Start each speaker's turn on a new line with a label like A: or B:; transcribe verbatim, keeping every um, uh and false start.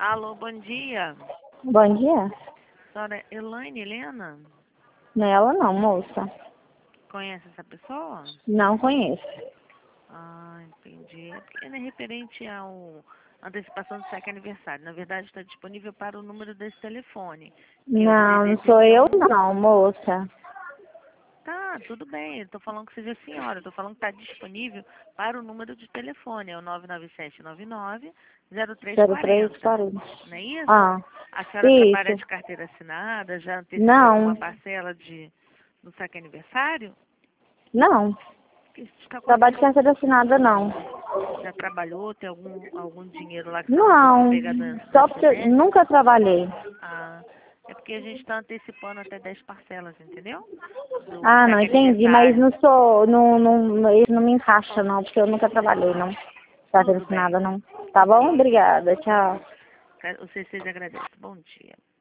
A: Alô, bom dia.
B: Bom dia.
A: Senhora Elaine Helena?
B: Não é ela não, moça.
A: Conhece essa pessoa?
B: Não conheço.
A: Ah, entendi. É porque é referente ao antecipação do cheque aniversário. Na verdade, está disponível para o número desse telefone. Que é o
B: Não, não sou eu
A: C D trinta e um.
B: não, moça.
A: Tá, tudo bem. Eu tô falando que seja a senhora. Eu tô falando que está disponível para o número de telefone. É o nove nove sete nove nove zero três
B: zero três
A: quatro zero.
B: quarenta.
A: Não é isso?
B: Ah,
A: A senhora trabalha
B: isso.
A: de carteira assinada? Já antecipou alguma
B: Não,
A: parcela de, do saque aniversário?
B: não.
A: O que está
B: Trabalho de
A: acontecendo?
B: carteira assinada, não.
A: Já trabalhou? Tem algum, algum dinheiro lá que você não pôde
B: Não,
A: pegar da, da
B: só porque
A: excedência?
B: nunca trabalhei.
A: Ah, é porque a gente está antecipando até dez parcelas, entendeu? Do
B: Ah, não
A: saque
B: entendi, mas
A: aniversário.
B: não sou, não, não, isso não me encaixa não, porque eu nunca trabalhei, não. Carteira
A: Tudo
B: assinada,
A: bem.
B: não. Tá bom?
A: Ok.
B: Obrigada, tchau.
A: O C C agradece. Bom dia.